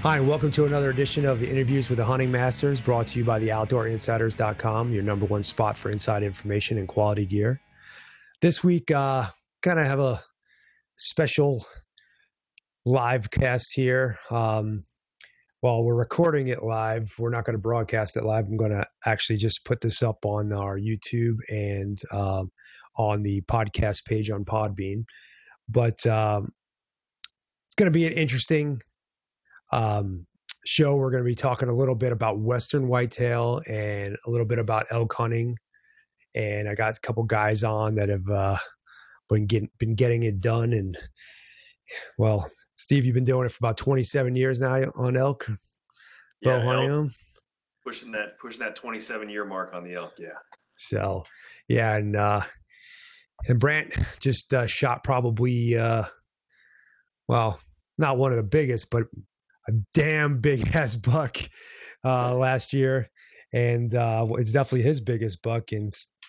Hi, and welcome to another edition of the Interviews with the Hunting Masters, brought to you by the OutdoorInsiders.com, your number one spot for inside information and quality gear. This week, kind of have a special live cast here. While we're recording it live, we're not going to broadcast it live. I'm going to actually just put this up on our YouTube and on the podcast page on Podbean. But it's going to be an interesting show. We're going to be talking a little bit about western whitetail and a little bit about elk hunting. And I got a couple guys on that have been getting it done. And well, Steve, you've been doing it for about 27 years now on elk. Yeah, hunting. Pushing that 27-year mark on the elk. Yeah. So, yeah, and Brant just shot probably well, not one of the biggest, but a damn big ass buck last year, and it's definitely his biggest buck, and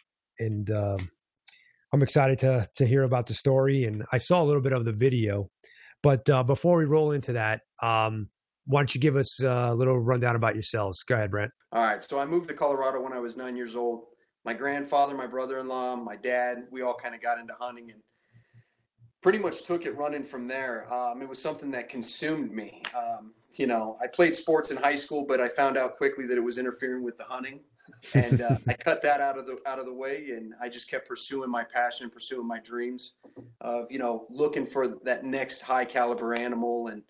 I'm excited to hear about the story. And I saw a little bit of the video, but before we roll into that, why don't you give us a little rundown about yourselves? Go ahead, Brent. All right, so I moved to Colorado when I was 9 years old. My grandfather, my brother-in-law, my dad, we all kind of got into hunting and pretty much took it running from there. It was something that consumed me. I played sports in high school, but I found out quickly that it was interfering with the hunting, and I cut that out of the way, and I just kept pursuing my passion, pursuing my dreams of looking for that next high caliber animal, and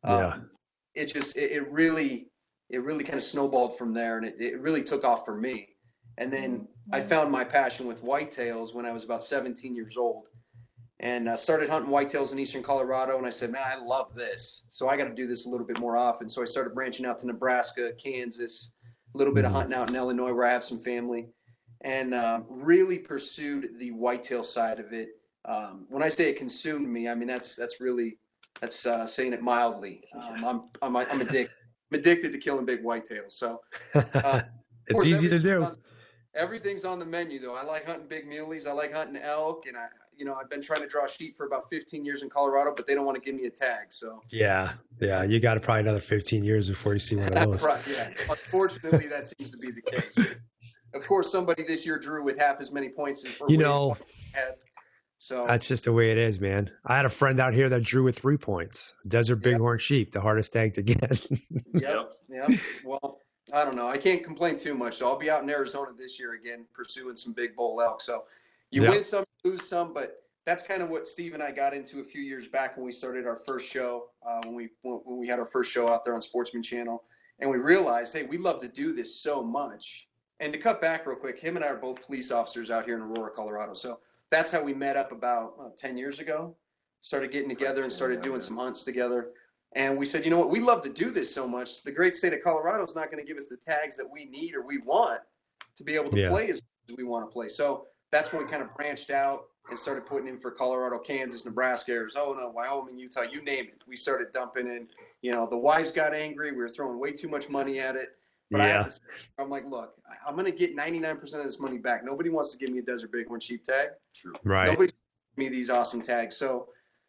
it really kind of snowballed from there, and it really took off for me. And then I found my passion with whitetails when I was about 17 years old. And started hunting whitetails in eastern Colorado, and I said, man, I love this. So I got to do this a little bit more often. So I started branching out to Nebraska, Kansas, a little bit of hunting out in Illinois where I have some family, and really pursued the whitetail side of it. When I say it consumed me, I mean that's saying it mildly. I'm addicted to killing big whitetails. So it's easy to do. Everything's on the menu, though. I like hunting big muleys. I like hunting elk, and I've been trying to draw sheep for about 15 years in Colorado, but they don't want to give me a tag. So yeah, you got probably another 15 years before you see one of those. Right, yeah. Unfortunately, that seems to be the case. Of course, somebody this year drew with half as many points as had. So that's just the way it is, man. I had a friend out here that drew with 3 points. Desert bighorn sheep, the hardest tag to get. Yep. Well, I don't know. I can't complain too much. So I'll be out in Arizona this year again, pursuing some big bull elk. So you win some, lose some, but that's kind of what Steve and I got into a few years back when we started our first show, when we had our first show out there on Sportsman Channel, and we realized, hey, we love to do this so much. And to cut back real quick, him and I are both police officers out here in Aurora, Colorado. So that's how we met up about 10 years ago, started getting together and started doing some hunts together. And we said, you know what, we love to do this so much. The great state of Colorado is not going to give us the tags that we need or we want to be able to play as we want to play. So that's when we kind of branched out and started putting in for Colorado, Kansas, Nebraska, Arizona, Wyoming, Utah, you name it. We started dumping in. The wives got angry. We were throwing way too much money at it. But I'm like, look, I'm going to get 99% of this money back. Nobody wants to give me a Desert Bighorn sheep tag. True. Right. Nobody wants to give me these awesome tags. So,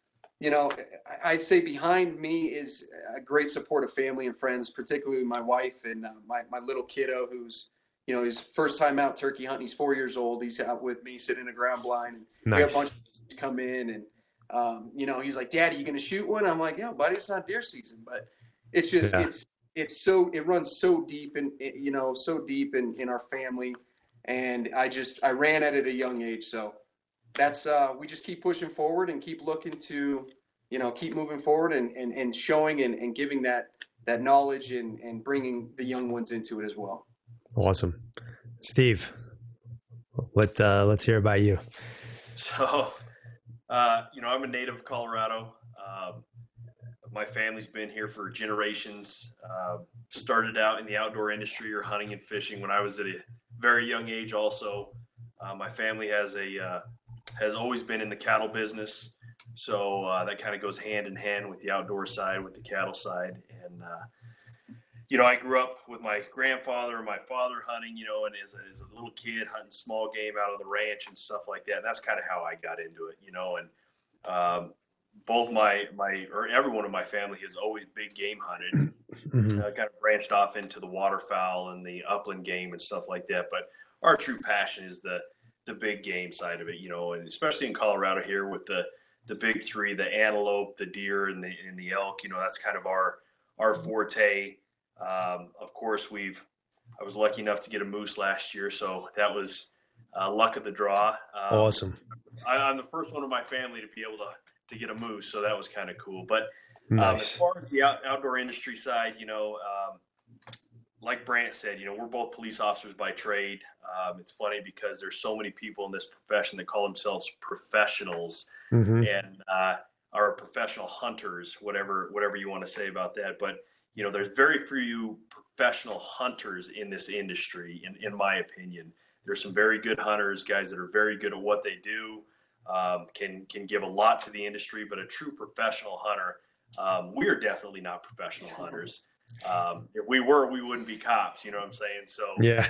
I'd say behind me is a great support of family and friends, particularly my wife and my little kiddo who's, his first time out turkey hunting. He's 4 years old. He's out with me sitting in a ground blind. And nice. We have a bunch of kids come in and, he's like, Daddy, you going to shoot one? I'm like, yeah, buddy, it's not deer season. But it's just, it runs so deep and, so deep in our family. And I ran at it at a young age. So that's, we just keep pushing forward and keep looking to, keep moving forward and showing and giving that knowledge and bringing the young ones into it as well. Awesome. Steve, let's hear about you. So, I'm a native of Colorado. My family's been here for generations. Started out in the outdoor industry or hunting and fishing when I was at a very young age also. My family has always been in the cattle business. So that kind of goes hand in hand with the outdoor side, with the cattle side. And, I grew up with my grandfather and my father hunting, and as a little kid hunting small game out on the ranch and stuff like that. And that's kind of how I got into it, and, both or everyone in my family has always big game hunted. Mm-hmm. Kind of branched off into the waterfowl and the upland game and stuff like that. But our true passion is the big game side of it, and especially in Colorado here with the big three, the antelope, the deer, and the elk. That's kind of our forte. Of course, I was lucky enough to get a moose last year, so that was luck of the draw. Awesome. I'm the first one in my family to be able to get a moose, so that was kind of cool. But Nice. as far as the outdoor industry side, like Brant said, we're both police officers by trade. It's funny because there's so many people in this profession that call themselves professionals Mm-hmm. and are professional hunters, whatever you want to say about that. But there's very few professional hunters in this industry, in my opinion. There's some very good hunters, guys that are very good at what they do, can give a lot to the industry. But a true professional hunter, we are definitely not professional hunters. If we were, we wouldn't be cops. You know what I'm saying? So Yeah.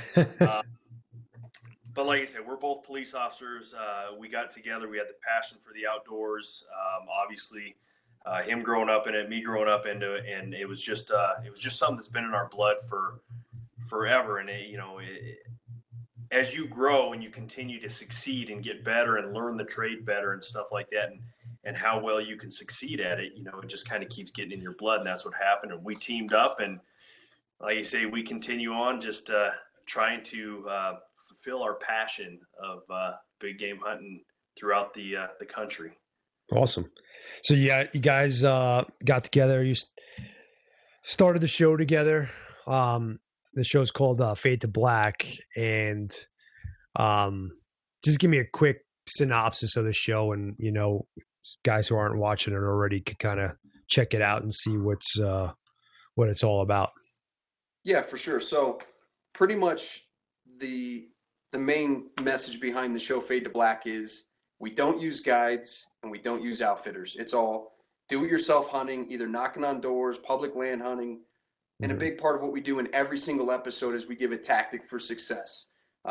But like I said, we're both police officers. We got together. We had the passion for the outdoors. Obviously, him growing up in it, me growing up into it, and it was just something that's been in our blood for forever. And as you grow and you continue to succeed and get better and learn the trade better and stuff like that, and how well you can succeed at it, it just kind of keeps getting in your blood, and that's what happened. And we teamed up, and like you say, we continue on just trying to fulfill our passion of big game hunting throughout the country. Awesome. So yeah, you guys got together. You started the show together. The show's called Fade to Black, and just give me a quick synopsis of the show, and guys who aren't watching it already could kind of check it out and see what it's all about. Yeah, for sure. So pretty much the main message behind the show Fade to Black is we don't use guides and we don't use outfitters. It's all do-it-yourself hunting, either knocking on doors, public land hunting. And a big part of what we do in every single episode is we give a tactic for success.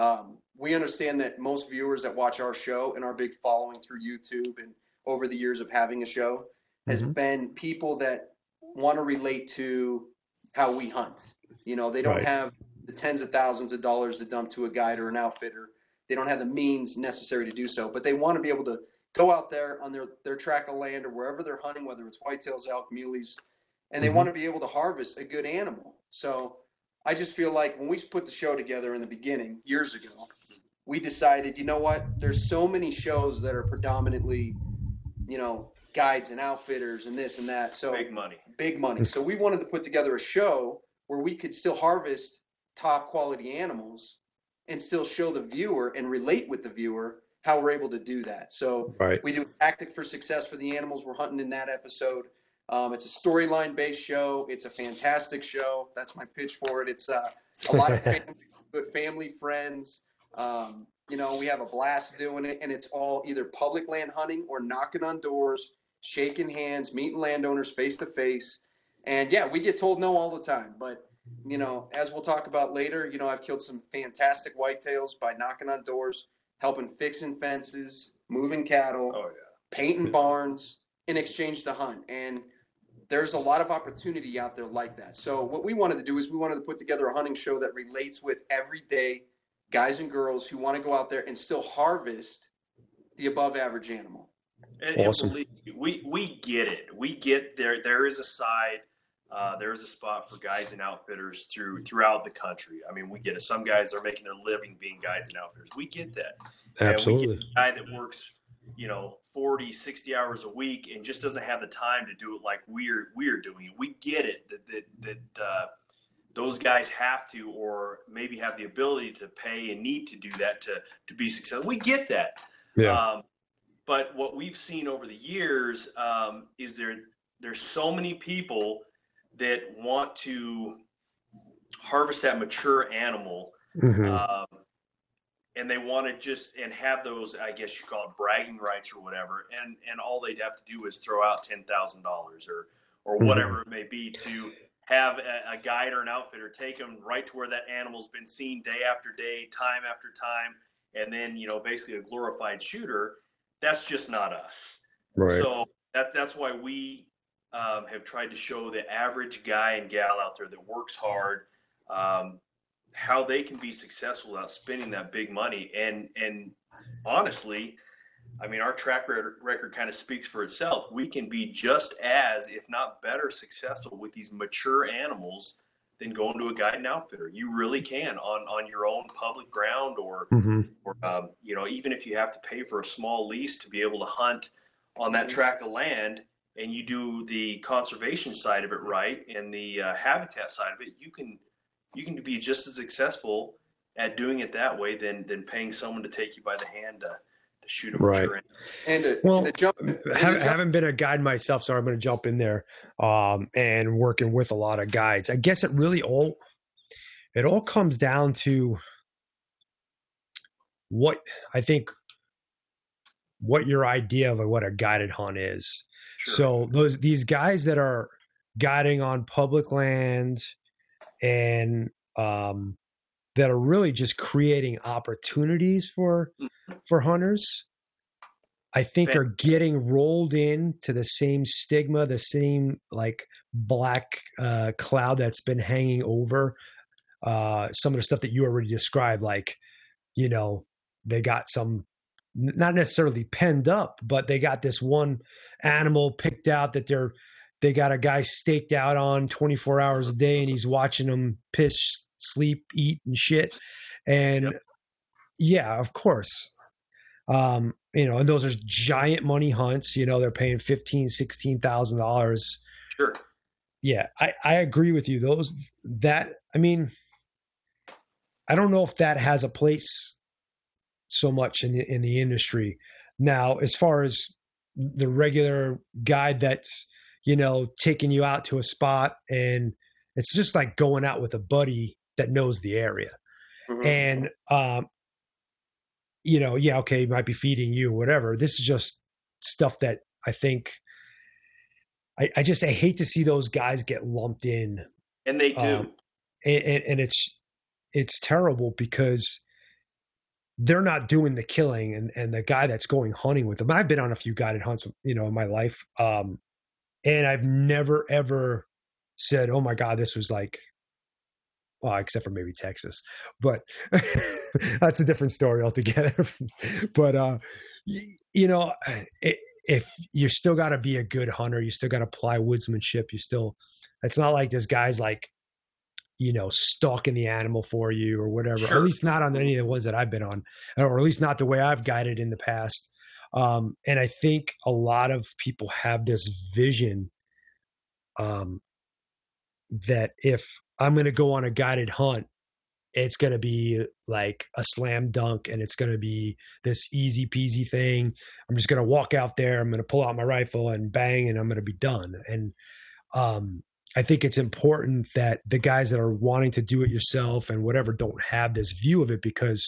We understand that most viewers that watch our show and our big following through YouTube and over the years of having a show has been people that want to relate to how we hunt. They don't have the tens of thousands of dollars to dump to a guide or an outfitter. They don't have the means necessary to do so, but they want to be able to go out there on their tract of land or wherever they're hunting, whether it's whitetails, elk, muleys, and they want to be able to harvest a good animal. So I just feel like when we put the show together in the beginning, years ago, we decided, you know what, there's so many shows that are predominantly, guides and outfitters and this and that. So big money. So we wanted to put together a show where we could still harvest top quality animals and still show the viewer and relate with the viewer how we're able to do that. So we do a tactic for success for the animals we're hunting in that episode. It's a storyline based show. It's a fantastic show. That's my pitch for it. It's a lot of family friends. We have a blast doing it, and it's all either public land hunting or knocking on doors, shaking hands, meeting landowners face to face. And yeah, we get told no all the time, but as we'll talk about later, I've killed some fantastic whitetails by knocking on doors, helping fixing fences, moving cattle, painting barns in exchange to hunt. And there's a lot of opportunity out there like that. So what we wanted to do is we wanted to put together a hunting show that relates with everyday guys and girls who want to go out there and still harvest the above average animal. Awesome. And we get it. We get there is a side. There is a spot for guides and outfitters throughout the country. I mean, we get it. Some guys are making their living being guides and outfitters. We get that. Absolutely. And we get a guy that works, 40, 60 hours a week and just doesn't have the time to do it like we're doing it. We get it that those guys have to, or maybe have the ability to pay and need to do that to be successful. We get that. Yeah. But what we've seen over the years is there's so many people that want to harvest that mature animal, and they want to and have those, I guess you call it bragging rights or whatever, and all they'd have to do is throw out $10,000 or whatever it may be to have a guide or an outfitter take them right to where that animal's been seen day after day, time after time, and then basically a glorified shooter. That's just not us. Right. So That's why we have tried to show the average guy and gal out there that works hard, how they can be successful without spending that big money. And honestly, I mean, our track record kind of speaks for itself. We can be just as, if not better, successful with these mature animals than going to a guide and outfitter. You really can on your own public ground, or, you know, even if you have to pay for a small lease to be able to hunt on that tract of land, and you do the conservation side of it right and the habitat side of it, you can be just as successful at doing it that way than paying someone to take you by the hand to shoot a mature animal. Haven't been a guide myself, so I'm going to jump in there, and working with a lot of guides. I guess it all comes down to what your idea of what a guided hunt is. Sure. So these guys that are guiding on public land and that are really just creating opportunities for hunters, I think are getting rolled into the same stigma, the same like black cloud that's been hanging over some of the stuff that you already described. Like, you know, they got some, not necessarily penned up, but they got this one animal picked out that they got a guy staked out on 24 hours a day, and he's watching them piss, sleep, eat, and shit. And yeah, of course. You know, and those are giant money hunts. You know, they're paying $15,000, $16,000. Sure. Yeah, I agree with you. I mean, I don't know if that has a place so much in the industry. Now, as far as the regular guide that's, you know, taking you out to a spot, and it's just like going out with a buddy that knows the area. And, you know, yeah, okay, he might be feeding you or whatever. This is just stuff that I think I hate to see those guys get lumped in. And they do. And it's terrible because they're not doing the killing, and the guy that's going hunting with them. I've been on a few guided hunts, you know, in my life. And I've never, ever said, oh my God, this was like, well, except for maybe Texas, but that's a different story altogether. But, you know, if you still got to be a good hunter, you still got to apply woodsmanship. It's not like this guy's like, you know, stalking the animal for you or whatever, sure. Or at least not on any of the ones that I've been on, or at least not the way I've guided in the past. And I think a lot of people have this vision, that if I'm going to go on a guided hunt, it's going to be like a slam dunk, and it's going to be this easy peasy thing. I'm just going to walk out there. I'm going to pull out my rifle and bang, and I'm going to be done. And, I think it's important that the guys that are wanting to do it yourself and whatever don't have this view of it, because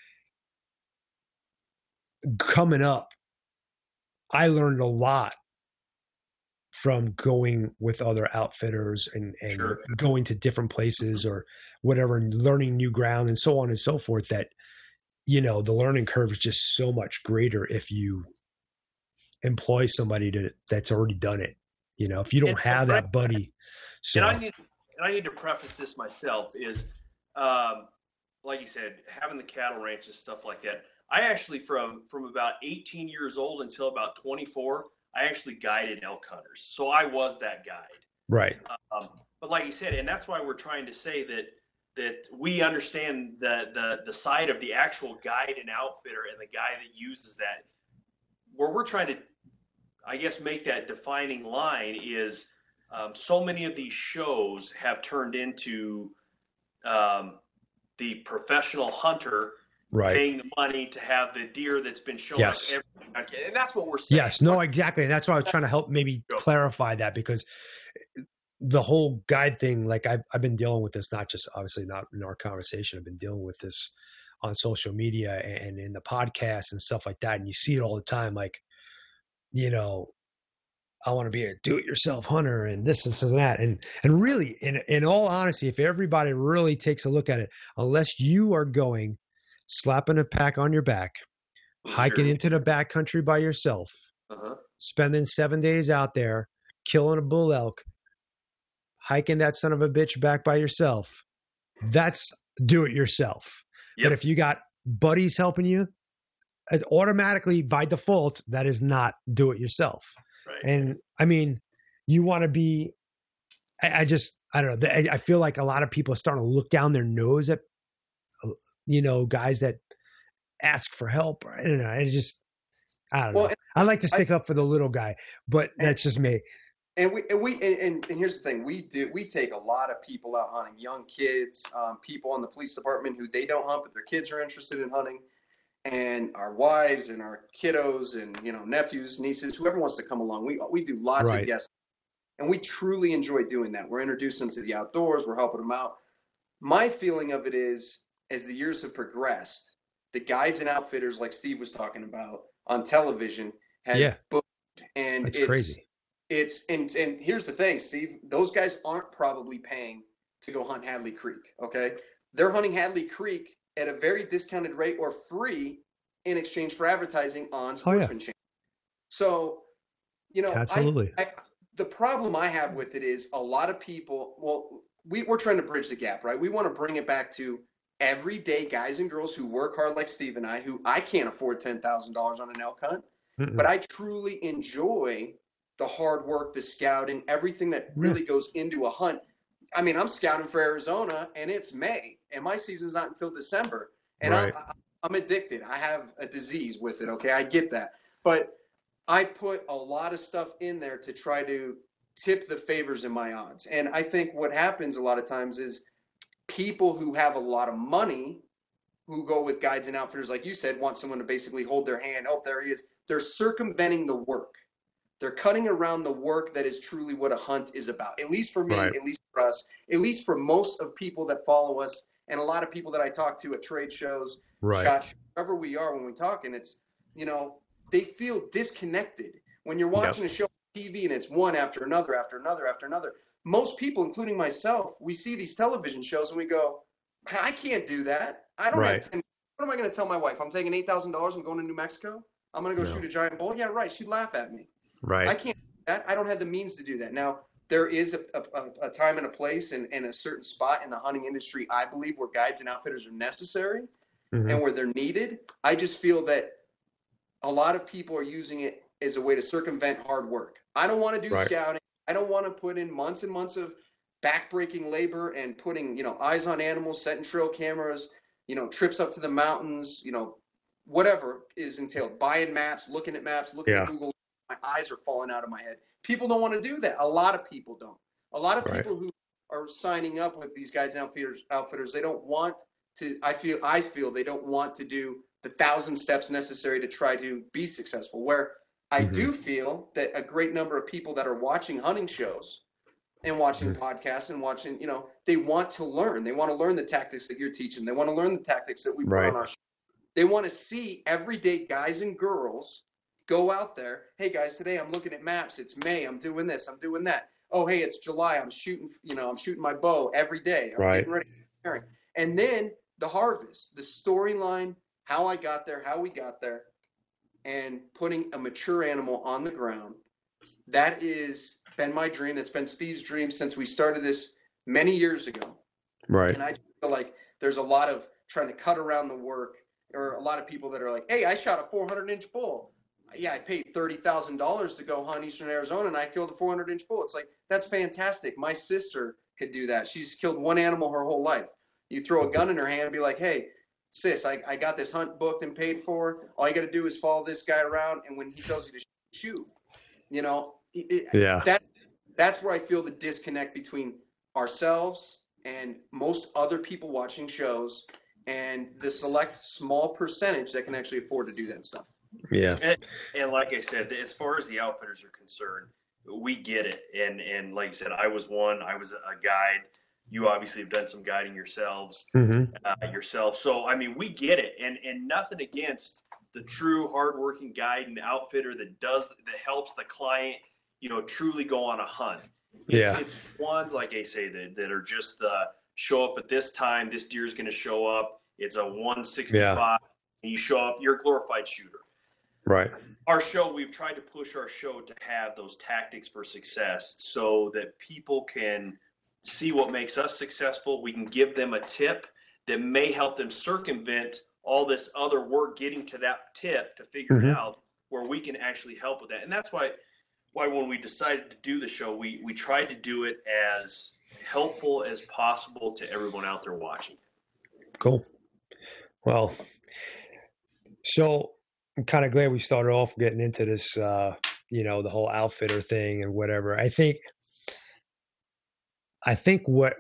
coming up, I learned a lot from going with other outfitters and sure. Going to different places or whatever, and learning new ground and so on and so forth, that, you know, the learning curve is just so much greater if you employ somebody that's already done it. You know, if you don't have that buddy. So. And I need to preface this myself is, like you said, having the cattle ranch and stuff like that. I actually, from about 18 years old until about 24, I actually guided elk hunters. So I was that guide. Right. But like you said, and that's why we're trying to say that we understand the side of the actual guide and outfitter and the guy that uses that. Where we're trying to, I guess, make that defining line is, so many of these shows have turned into the professional hunter right. paying the money to have the deer that's been shown yes. up every, and that's what we're saying. Yes, no, exactly. And that's why I was trying to help maybe clarify that, because the whole guide thing, like I've been dealing with this, not just obviously not in our conversation, I've been dealing with this on social media and in the podcast and stuff like that. And you see it all the time, like, you know, I want to be a do-it-yourself hunter and this and that. And really, in all honesty, if everybody really takes a look at it, unless you are going, slapping a pack on your back, hiking into the backcountry by yourself, spending 7 days out there, killing a bull elk, hiking that son of a bitch back by yourself, that's do it yourself. Yep. But if you got buddies helping you, it automatically by default, that is not do it yourself. Right. And I mean, you want to be, I don't know. I feel like a lot of people are starting to look down their nose at, guys that ask for help. I don't know. I don't know. I like to stick up for the little guy, but that's just me. And here's the thing: we take a lot of people out hunting, young kids, people in the police department who they don't hunt, but their kids are interested in hunting, and our wives and our kiddos and nephews, nieces, whoever wants to come along. We do lots of guests, and we truly enjoy doing that. We're introducing them to the outdoors. We're helping them out. My feeling of it is, as the years have progressed, the guides and outfitters, like Steve was talking about on television, have booked, and it's crazy. And here's the thing, Steve, those guys aren't probably paying to go hunt Hadley Creek, okay? They're hunting Hadley Creek at a very discounted rate or free in exchange for advertising on Sportsman Channel. So, absolutely. The problem I have with it is a lot of people, we're trying to bridge the gap, right? We want to bring it back to everyday guys and girls who work hard like Steve and I, who I can't afford $10,000 on an elk hunt, but I truly enjoy the hard work, the scouting, everything that really goes into a hunt. I mean, I'm scouting for Arizona, and it's May, and my season's not until December. And I'm addicted. I have a disease with it, okay? I get that. But I put a lot of stuff in there to try to tip the favors in my odds. And I think what happens a lot of times is people who have a lot of money who go with guides and outfitters, like you said, want someone to basically hold their hand. Oh, there he is. They're circumventing the work. They're cutting around the work that is truly what a hunt is about. At least for me, at least for us, at least for most of people that follow us, and a lot of people that I talk to at trade shows, SHOT Shows, wherever we are when we talk, and it's, they feel disconnected. When you're watching a show on TV and it's one after another, after another, after another, most people, including myself, we see these television shows and we go, I can't do that. I don't have 10. What am I going to tell my wife? I'm taking $8,000. I'm going to New Mexico. I'm going to go shoot a giant bull. Yeah, right. She'd laugh at me. Right. I can't do that. I don't have the means to do that. Now, there is a time and a place and a certain spot in the hunting industry, I believe, where guides and outfitters are necessary and where they're needed. I just feel that a lot of people are using it as a way to circumvent hard work. I don't want to do scouting. I don't want to put in months and months of backbreaking labor and putting, eyes on animals, setting trail cameras, trips up to the mountains, whatever is entailed, buying maps, looking at maps, looking at Google. My eyes are falling out of my head. People don't want to do that. A lot of people don't. A lot of people who are signing up with these guides and outfitters, they don't want to, I feel they don't want to do the 1,000 steps necessary to try to be successful. Where I do feel that a great number of people that are watching hunting shows and watching podcasts and watching, they want to learn. They want to learn the tactics that you're teaching. They want to learn the tactics that we put on our show. They want to see everyday guys and girls go out there. Hey guys, today I'm looking at maps. It's May. I'm doing this. I'm doing that. Oh, hey, it's July. I'm shooting. I'm shooting my bow every day. I'm getting ready. And then the harvest, the storyline, how I got there, how we got there, and putting a mature animal on the ground. That is been my dream. That's been Steve's dream since we started this many years ago. Right. And I just feel like there's a lot of trying to cut around the work, or a lot of people that are like, hey, I shot a 400-inch bull. Yeah, I paid $30,000 to go hunt Eastern Arizona, and I killed a 400-inch bull. It's like, that's fantastic. My sister could do that. She's killed one animal her whole life. You throw a gun in her hand and be like, hey, sis, I got this hunt booked and paid for. All you got to do is follow this guy around, and when he tells you to shoot, that's where I feel the disconnect between ourselves and most other people watching shows and the select small percentage that can actually afford to do that stuff. Yeah. And like I said, as far as the outfitters are concerned, we get it. And like I said, I was a guide. You obviously have done some guiding yourself. So, I mean, we get it. And nothing against the true hardworking guide and outfitter that helps the client, truly go on a hunt. It's ones, like I say, that are just show up at this time. This deer's going to show up. It's a 165. And you show up, you're a glorified shooter. Right. Our show, we've tried to push our show to have those tactics for success so that people can see what makes us successful. We can give them a tip that may help them circumvent all this other work getting to that tip to figure it out, where we can actually help with that. And that's why when we decided to do the show, we tried to do it as helpful as possible to everyone out there watching. Cool. Well, so I'm kind of glad we started off getting into this, the whole outfitter thing and whatever. I think what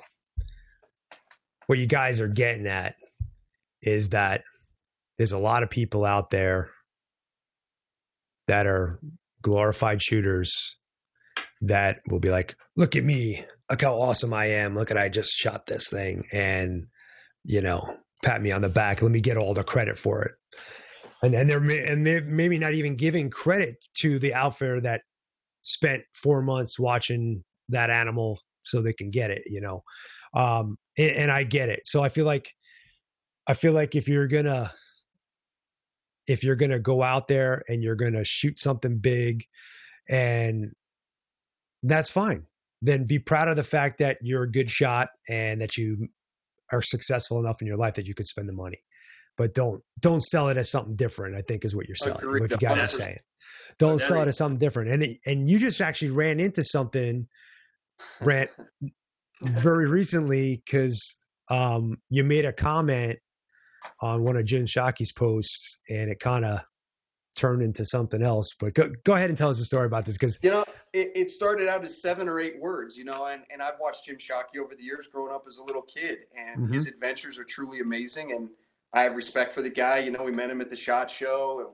you guys are getting at is that there's a lot of people out there that are glorified shooters that will be like, look at me, look how awesome I am. Look at, I just shot this thing, and, pat me on the back. Let me get all the credit for it. And they're maybe not even giving credit to the outfitter that spent 4 months watching that animal so they can get it, and I get it. So I feel like if you're gonna go out there and you're gonna shoot something big, and that's fine, then be proud of the fact that you're a good shot and that you are successful enough in your life that you could spend the money. But don't sell it as something different, I think, is what you're selling. What you guys are saying. Don't sell it as something different. And you just actually ran into something, Brant, very recently, because you made a comment on one of Jim Shockey's posts, and it kind of turned into something else. But go ahead and tell us a story about this, because it started out as 7 or 8 words, and I've watched Jim Shockey over the years growing up as a little kid, and his adventures are truly amazing, and I have respect for the guy. We met him at the SHOT Show.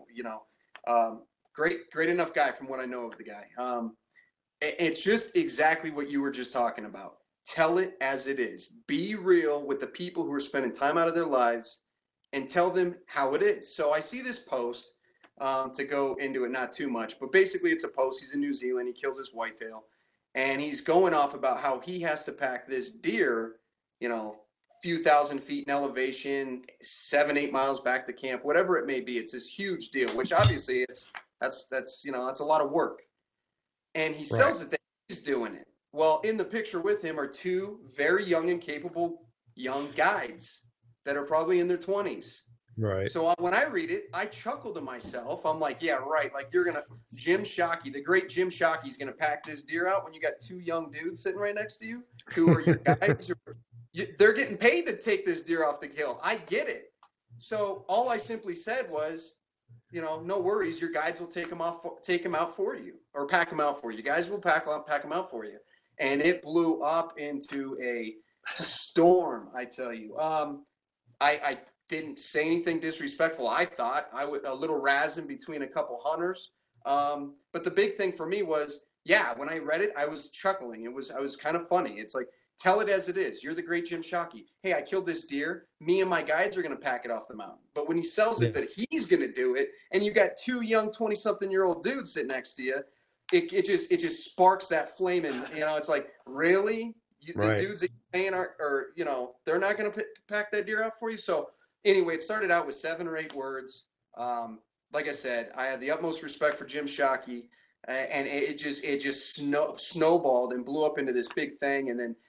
Great enough guy from what I know of the guy. It's just exactly what you were just talking about. Tell it as it is. Be real with the people who are spending time out of their lives, and tell them how it is. So I see this post, to go into it not too much, but basically it's a post. He's in New Zealand. He kills this whitetail, and he's going off about how he has to pack this deer, few thousand feet in elevation, 7-8 miles back to camp, whatever it may be. It's this huge deal, which obviously that's a lot of work. And he sells it that he's doing it. Well, in the picture with him are 2 very young and capable young guides that are probably in their 20s. Right. So when I read it, I chuckle to myself. I'm like, yeah, right. Like, Jim Shockey, the great Jim Shockey, is going to pack this deer out when you got 2 young dudes sitting right next to you who are your guides. They're getting paid to take this deer off the kill. I get it. So all I simply said was, no worries. Your guides will take him out for you, or pack him out for you. Guys will pack him out for you. And it blew up into a storm, I tell you. I didn't say anything disrespectful. I thought a little razzing between a couple hunters. But the big thing for me was, when I read it, I was chuckling. I was kind of funny. It's like, tell it as it is. You're the great Jim Shockey. Hey, I killed this deer. Me and my guides are going to pack it off the mountain. But when he sells it that he's going to do it, and you got 2 young 20-something-year-old dudes sitting next to you, it just sparks that flame. And, it's like, really? The dudes that you're paying are they're not going to pack that deer out for you? So anyway, it started out with 7 or 8 words. Like I said, I had the utmost respect for Jim Shockey, and it just snowballed and blew up into this big thing. And then,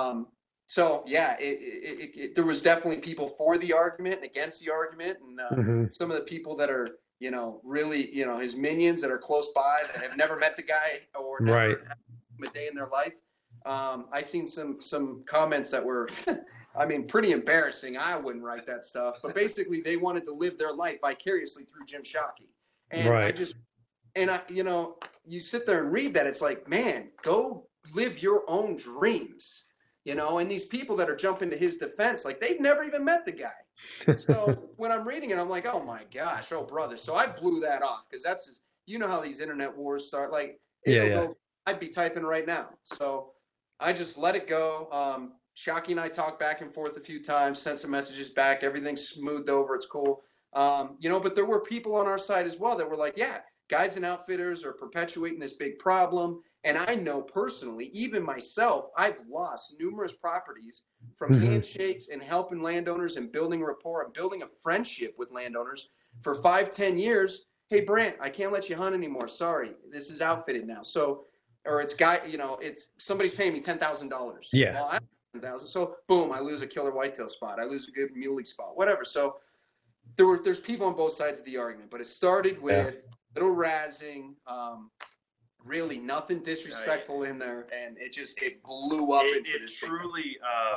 there was definitely people for the argument and against the argument, and some of the people that are, really, his minions that are close by that have never met the guy or never had a day in their life. I seen some comments that were, pretty embarrassing. I wouldn't write that stuff, but basically they wanted to live their life vicariously through Jim Shockey. And you sit there and read that. It's like, man, go live your own dreams, and these people that are jumping to his defense, like, they've never even met the guy. So when I'm reading it, I'm like, oh my gosh, oh brother. So I blew that off, because that's just, how these internet wars start. Like, I'd be typing right now. So I just let it go. Shockey and I talked back and forth a few times, sent some messages back. Everything's smoothed over. It's cool. But there were people on our side as well that were like, guides and outfitters are perpetuating this big problem. And I know personally, even myself, I've lost numerous properties from handshakes and helping landowners and building rapport and building a friendship with landowners for 5-10 years. hey, Brant, I can't let you hunt anymore. Sorry, this is outfitted now. So, or it's it's somebody's paying me $10,000. Yeah. Well, I have 10,000. So boom, I lose a killer whitetail spot. I lose a good muley spot, whatever. So there's people on both sides of the argument, but it started with little razzing, really nothing disrespectful in there, and it blew up into this. It truly,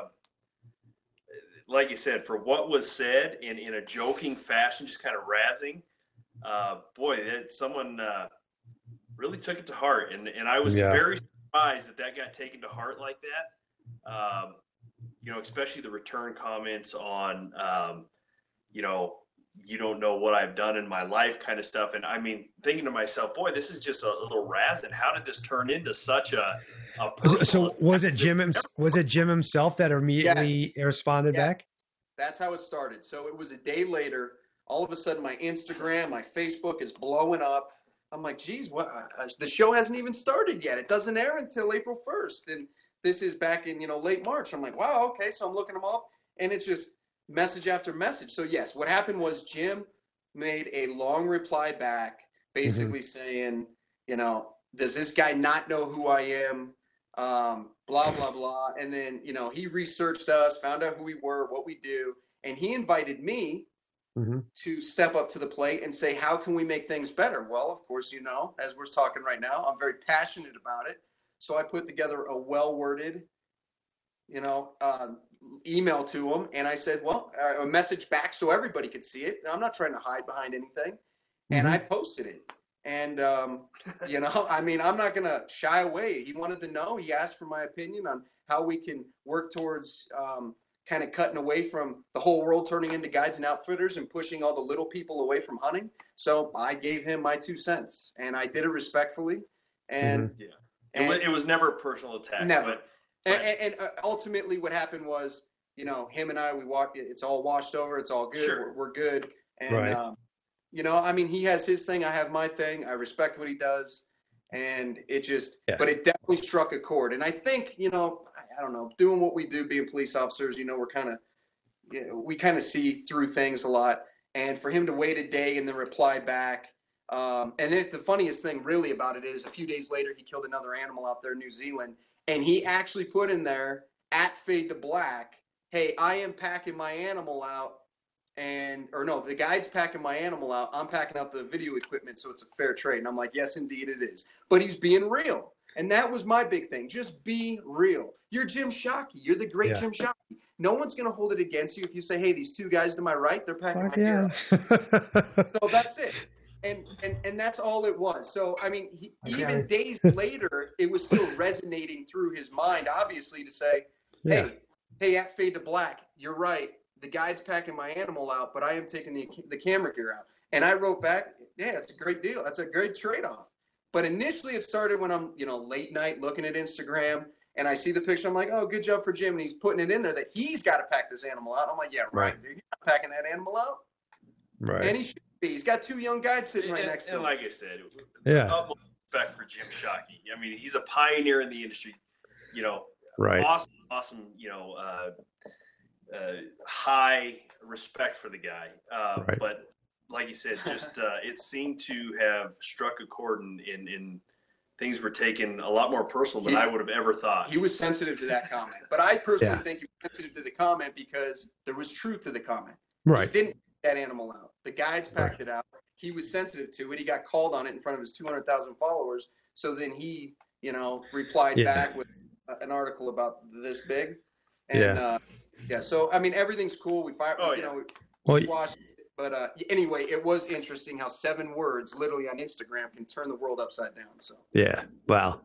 like you said, for what was said in a joking fashion, just kind of razzing. Someone really took it to heart, and I was very surprised that got taken to heart like that. Especially the return comments on, you don't know what I've done in my life kind of stuff. And I mean, thinking to myself, boy, this is just a little razzing. How did this turn into such a So was it Jim himself that immediately responded back? That's how it started. So it was a day later. All of a sudden, my Instagram, my Facebook is blowing up. I'm like, geez, what? The show hasn't even started yet. It doesn't air until April 1st. And this is back in, late March. I'm like, wow, okay. So I'm looking them up, and it's just message after message. So yes, what happened was Jim made a long reply back, basically saying, does this guy not know who I am? Blah, blah, blah. And then, he researched us, found out who we were, what we do. And he invited me to step up to the plate and say, how can we make things better? Well, of course, as we're talking right now, I'm very passionate about it. So I put together a well-worded, email to him, and I said, a message back so everybody could see it. I'm not trying to hide behind anything. And I posted it. And, I'm not going to shy away. He wanted to know. He asked for my opinion on how we can work towards kind of cutting away from the whole world turning into guides and outfitters and pushing all the little people away from hunting. So I gave him my 2 cents, and I did it respectfully. And, it was never a personal attack. Never. And ultimately what happened was, him and I, we walked, it's all washed over. It's all good. Sure. We're good. And, he has his thing. I have my thing. I respect what he does. And it but it definitely struck a chord. And I think, I don't know, doing what we do, being police officers, we kind of see through things a lot. And for him to wait a day and then reply back. And the funniest thing really about it is a few days later, he killed another animal out there in New Zealand. And he actually put in there at Fade to Black, hey, I am packing my animal out. The guide's packing my animal out. I'm packing out the video equipment, so it's a fair trade. And I'm like, yes, indeed it is. But he's being real. And that was my big thing. Just be real. You're Jim Shockey. You're the great Jim Shockey. No one's going to hold it against you if you say, hey, these 2 guys to my right, they're packing my gear out. So that's it. And that's all it was. So, even days later, it was still resonating through his mind, obviously, to say, hey, at Fade to Black, you're right. The guide's packing my animal out, but I am taking the camera gear out. And I wrote back, yeah, it's a great deal. That's a great trade-off. But initially it started when I'm, late night looking at Instagram, and I see the picture. I'm like, oh, good job for Jim. And he's putting it in there that he's got to pack this animal out. I'm like, yeah, right. Dude, you're not packing that animal out. Right. And he should be. He's got 2 young guys sitting right next to him. And like I said, utmost respect for Jim Shockey. He's a pioneer in the industry. Awesome. High respect for the guy. But like you said, just it seemed to have struck a chord, and things were taken a lot more personal than I would have ever thought. He was sensitive to that comment, but I personally think he was sensitive to the comment because there was truth to the comment. Right. He didn't get that animal out. The guides packed it out. He was sensitive to it. He got called on it in front of his 200,000 followers. So then he, replied back with an article about this big. And so everything's cool. We fired, we watched it. But anyway, it was interesting how 7 words literally on Instagram can turn the world upside down. So wow,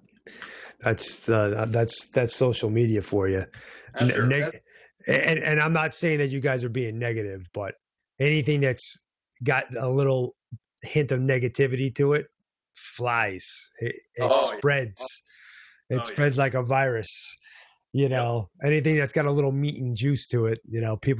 that's social media for you. And I'm not saying that you guys are being negative, but anything that's got a little hint of negativity to it flies. It spreads. It spreads like a virus. Anything that's got a little meat and juice to it,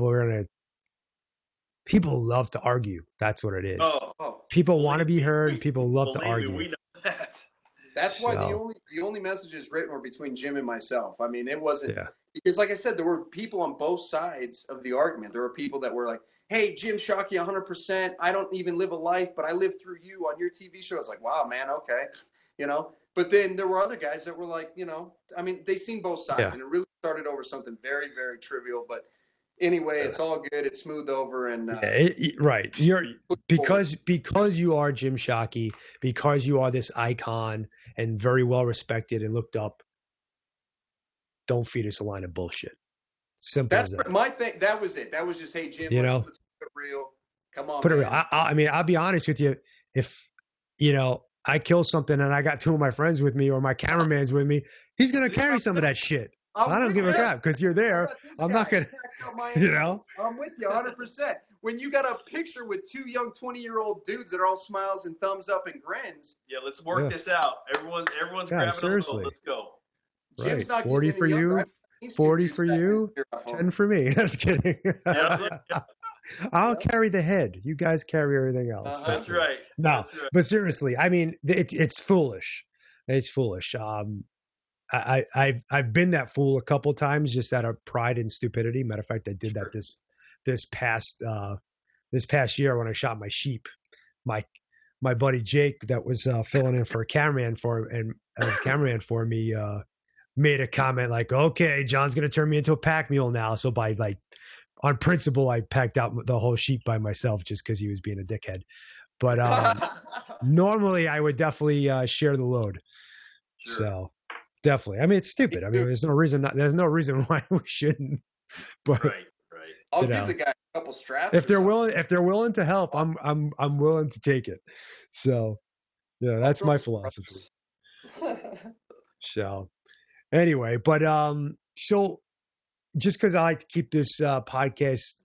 people love to argue. That's what it is. People want to be heard. People love to argue. We know that. That's why the only messages written were between Jim and myself. It wasn't because, like I said, there were people on both sides of the argument. There were people that were like, hey, Jim Shockey, 100%. I don't even live a life, but I live through you on your TV show. I was like, wow, man, okay, But then there were other guys that were like, I mean, they seen both sides, and it really started over something very, very trivial. But anyway, it's all good. It's smoothed over, and right. You're because you are Jim Shockey, because you are this icon and very well respected and looked up. Don't feed us a line of bullshit. Simple as that. That's my thing. That was it. That was just, hey, Jim, let's keep it real. Come on, put man. it real. I mean, I'll be honest with you. If I kill something and I got two of my friends with me or my cameraman's with me, he's gonna carry some of that shit. I don't give a crap because you're there. I'm not gonna, I'm with you 100%. When you got a picture with two young 20-year-old dudes that are all smiles and thumbs up and grins. Yeah, let's work this out. Everyone's grabbing seriously. a load. Let's go. Jim's not 40 for you, 40 for you, 10 for me. Just kidding. I'll carry the head. You guys carry everything else. That's right. No, but seriously, I mean, it's foolish. It's foolish. I've been that fool a couple times, just out of pride and stupidity. Matter of fact, I did that this past year when I shot my sheep. My buddy Jake, that was filling in for a cameraman for me, made a comment like, "Okay, John's gonna turn me into a pack mule now." So on principle, I packed out the whole sheep by myself just because he was being a dickhead. But normally, I would definitely share the load. Sure. So definitely, I mean, it's stupid. I mean, there's no reason why we shouldn't. But right. I'll give the guy a couple straps. If they're willing to help, I'm willing to take it. So, yeah, that's my philosophy. So, anyway, but so just because I like to keep this podcast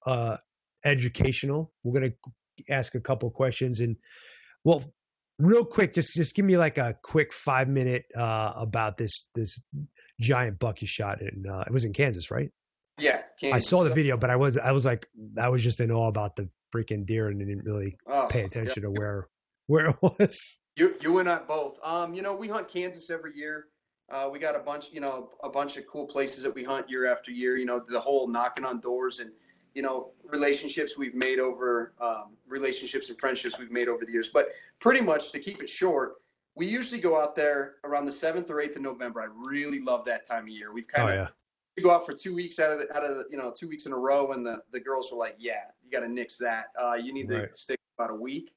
educational, we're gonna ask a couple questions, and well, real quick, just give me like a quick 5-minute about this giant buck you shot in. It was in Kansas, right? Yeah, Kansas. I saw the video, but I was just in awe about the freaking deer and didn't really pay attention to where it was. You and I both. We hunt Kansas every year. We got a bunch of cool places that we hunt year after year. The whole knocking on doors and relationships we've made over relationships and friendships we've made over the years. But pretty much to keep it short, we usually go out there around the 7th or 8th of November. I really love that time of year. We've kind of we go out for 2 weeks out of the 2 weeks in a row, and the girls were like, yeah, you got to nix that. You need to stick about a week.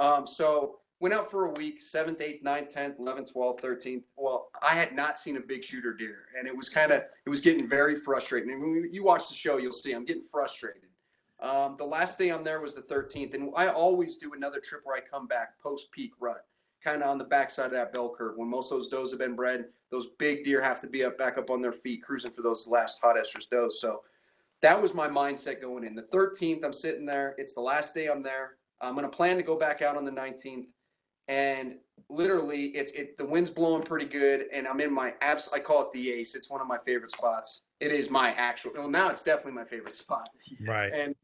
So went out for a week, 7th, 8th, 9th, 10th, 11th, 12th, 13th. Well, I had not seen a big shooter deer, and it was getting very frustrating. And when you watch the show, you'll see I'm getting frustrated. The last day I'm there was the 13th, and I always do another trip where I come back post-peak rut, kind of on the backside of that bell curve. When most of those does have been bred, those big deer have to be back up on their feet, cruising for those last hot estrus does. So that was my mindset going in. The 13th, I'm sitting there. It's the last day I'm there. I'm going to plan to go back out on the 19th. And literally, the wind's blowing pretty good, and I'm in my I call it the Ace. It's one of my favorite spots. It is my now it's definitely my favorite spot. Right. And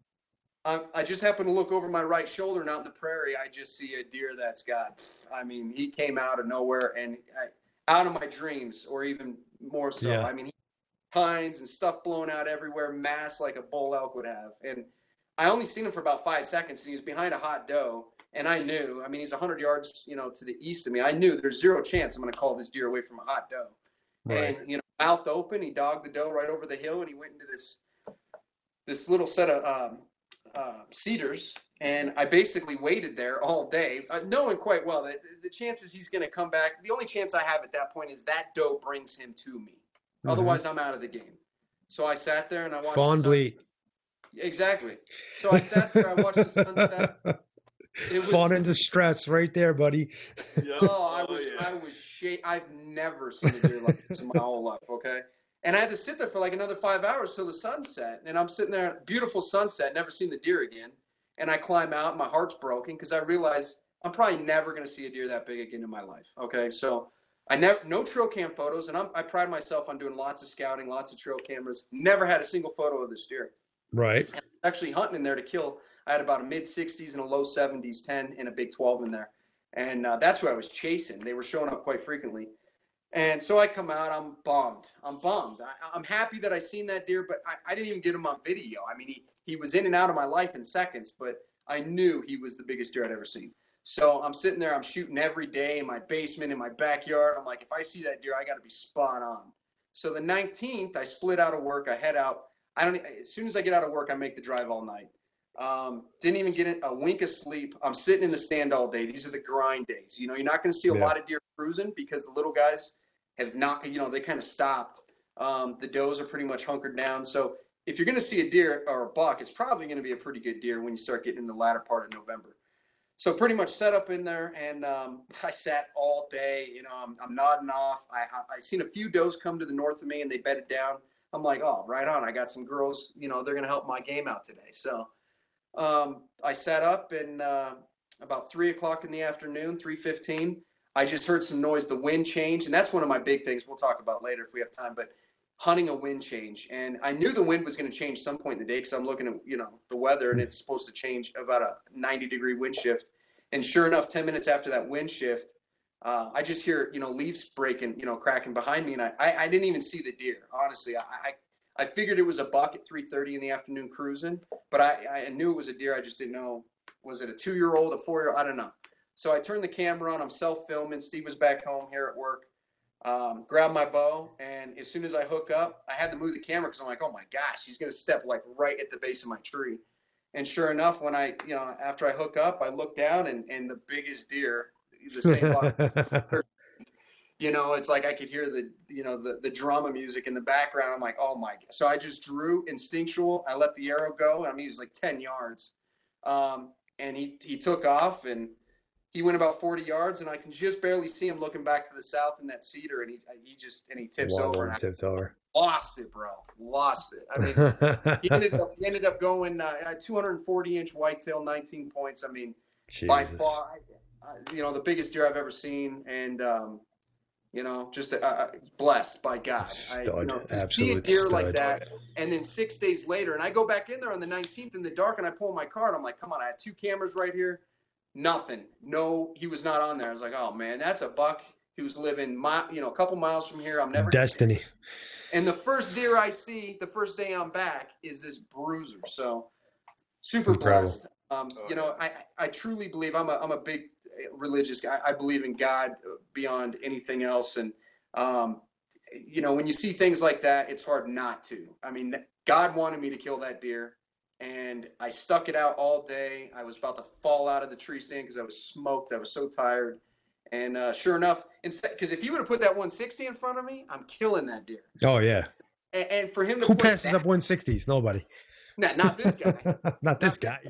I just happen to look over my right shoulder, and out in the prairie, I just see a deer that's got, I mean, he came out of nowhere and out of my dreams, or even more so. Yeah. I mean, pines and stuff blowing out everywhere, mass like a bull elk would have. And I only seen him for about 5 seconds, and he was behind a hot doe. And I knew, I mean, he's 100 yards, to the east of me. I knew there's zero chance I'm going to call this deer away from a hot doe. Right. And, mouth open, he dogged the doe right over the hill, and he went into this little set of cedars. And I basically waited there all day, knowing quite well that the chances he's going to come back, the only chance I have at that point is that doe brings him to me. Mm-hmm. Otherwise, I'm out of the game. So I sat there and I watched Fawn bleat. Exactly. So I sat there, I watched the sunset. Fawn in distress right there, buddy. I was I've never seen a deer like this in my whole life, okay? And I had to sit there for like another 5 hours till the sun set. And I'm sitting there, beautiful sunset, never seen the deer again. And I climb out, and my heart's broken because I realize I'm probably never going to see a deer that big again in my life, okay? So no trail cam photos, and I pride myself on doing lots of scouting, lots of trail cameras. Never had a single photo of this deer. Right. And actually hunting in there to kill. I had about a mid-60s and a low 70s 10 and a big 12 in there. And that's who I was chasing. They were showing up quite frequently. And so I come out, I'm bummed. I'm happy that I seen that deer, but I didn't even get him on video. I mean, he was in and out of my life in seconds, but I knew he was the biggest deer I'd ever seen. So I'm sitting there, I'm shooting every day in my basement, in my backyard. I'm like, if I see that deer, I got to be spot on. So the 19th, I split out of work. I head out. As soon as I get out of work, I make the drive all night. Didn't even get a wink of sleep. I'm sitting in the stand all day. These are the grind days. You're not going to see a lot of deer cruising because the little guys have not, they kind of stopped. The does are pretty much hunkered down. So if you're going to see a deer or a buck, it's probably going to be a pretty good deer when you start getting in the latter part of November. So pretty much set up in there, and I sat all day. I'm nodding off. I seen a few does come to the north of me, and they bedded down. I'm like, oh, right on. I got some girls, they're going to help my game out today. So I sat up, and about 3 o'clock in the afternoon, 3:15, I just heard some noise. The wind changed, and that's one of my big things we'll talk about later if we have time, but hunting a wind change. And I knew the wind was going to change some point in the day because I'm looking at, the weather, and it's supposed to change about a 90-degree wind shift. And sure enough, 10 minutes after that wind shift, I just hear, leaves breaking, cracking behind me. And I didn't even see the deer. Honestly, I figured it was a buck at 3:30 in the afternoon cruising, but I knew it was a deer. I just didn't know, was it a 2-year-old, a 4-year-old? I don't know. So I turned the camera on. I'm self-filming. Steve was back home here at work. Grab my bow, and as soon as I hook up, I had to move the camera because I'm like, oh my gosh, he's going to step like right at the base of my tree. And sure enough, when after I hook up, I look down, and the biggest deer, the same buck, it's like I could hear the drama music in the background. I'm like, oh my God. So I just drew instinctual. I let the arrow go. I mean, he was like 10 yards. And he took off, and he went about 40 yards, and I can just barely see him looking back to the south in that cedar, and he tips over. And tips over. Lost it, bro. Lost it. I mean, he ended up going 240-inch whitetail, 19 points. I mean, Jesus. By far, the biggest deer I've ever seen, and just blessed by God. Stud, absolute see a deer stud. Like that, and then 6 days later, and I go back in there on the 19th in the dark, and I pull my card. I'm like, come on, I had 2 cameras right here. Nothing. No, he was not on there. I was like, oh man, that's a buck. He was living, a couple miles from here. I'm never destiny. And the first deer I see, the first day I'm back, is this bruiser. So super blessed. I truly believe I'm a big religious guy. I believe in God beyond anything else. And when you see things like that, it's hard not to. I mean, God wanted me to kill that deer. And I stuck it out all day. I was about to fall out of the tree stand because I was smoked. I was so tired. And sure enough, because if you would have put that 160 in front of me, I'm killing that deer. Oh, yeah. And for him to Who passes up 160s? Nobody. No, not this guy. Not this guy.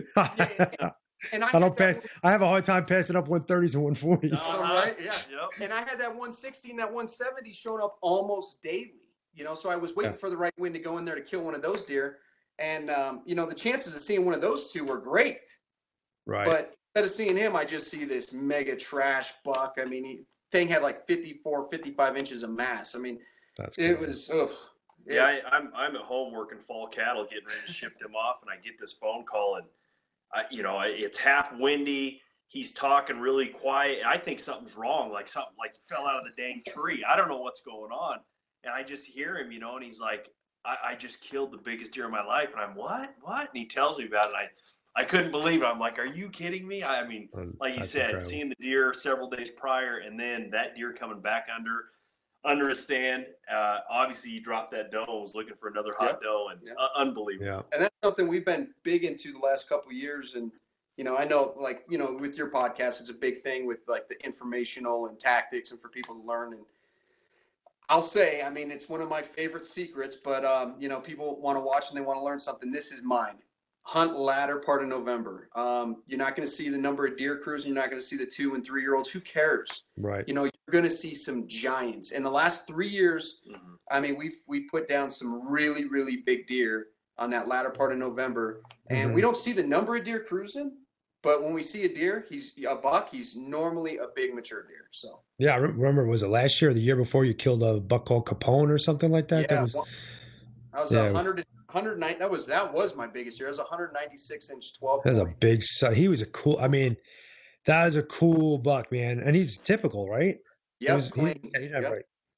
And I don't pass. I have a hard time passing up 130s and 140s. Right? Yeah. Yep. And I had that 160 and that 170 showing up almost daily. So I was waiting for the right wind to go in there to kill one of those deer. And, the chances of seeing one of those two were great. Right. But instead of seeing him, I just see this mega trash buck. I mean, thing had like 54, 55 inches of mass. I mean, it was, Yeah, I'm at home working fall cattle, getting ready to ship them off, and I get this phone call, and it's half windy. He's talking really quiet. I think something's wrong, like something like he fell out of the dang tree. I don't know what's going on, and I just hear him, and he's like, I just killed the biggest deer of my life, and I'm what? And he tells me about it. And I couldn't believe it. I'm like, are you kidding me? I mean, like you said, incredible. Seeing the deer several days prior, and then that deer coming back under a stand. Obviously, he dropped that doe and was looking for another hot doe, and unbelievable. Yeah. And that's something we've been big into the last couple of years. And I know, with your podcast, it's a big thing with like the informational and tactics, and for people to learn. And I'll say, I mean, it's one of my favorite secrets, but people want to watch and they want to learn something. This is mine. Hunt latter part of November. You're not going to see the number of deer cruising. You're not going to see the 2- and 3-year-olds. Who cares? Right. You're going to see some giants. In the last 3 years, I mean, we've put down some really, really big deer on that latter part of November, and we don't see the number of deer cruising. But when we see a deer, he's a buck. He's normally a big mature deer. So yeah, I remember. Was it last year or the year before you killed a buck called Capone or something like that? Yeah, I was 109. That was my biggest year. I was 196-inch 12. That's a big. He was a cool. I mean, that is a cool buck, man. And he's typical, right? Yeah, clean. Right.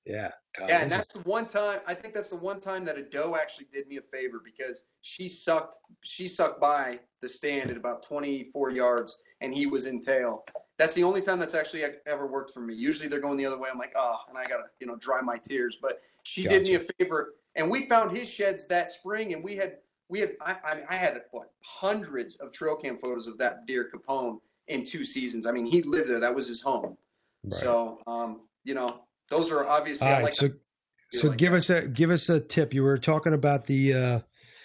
Yeah. God, Yeah, and that's the one time, I think that's the one time that a doe actually did me a favor, because she sucked by the stand at about 24 yards and he was in tail. That's the only time that's actually ever worked for me. Usually they're going the other way. I'm like, oh, and I got to, dry my tears. But she did me a favor, and we found his sheds that spring, and I had what, hundreds of trail cam photos of that deer, Capone, in 2 seasons. I mean, he lived there. That was his home. Right. So, those are obviously. All right, so give us a tip. You were talking about the